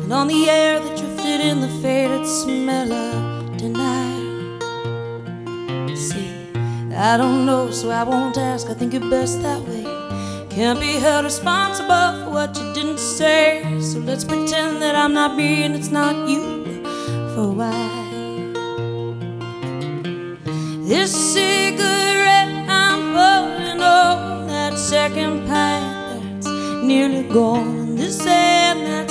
and on the air that drifted in the faded smell of denial. See, I don't know, so I won't ask. I think it best that way. Can't be held responsible for what you didn't say. So let's pretend that I'm not me and it's not you for a while. This cigarette I'm pulling on, that second pint that's nearly gone.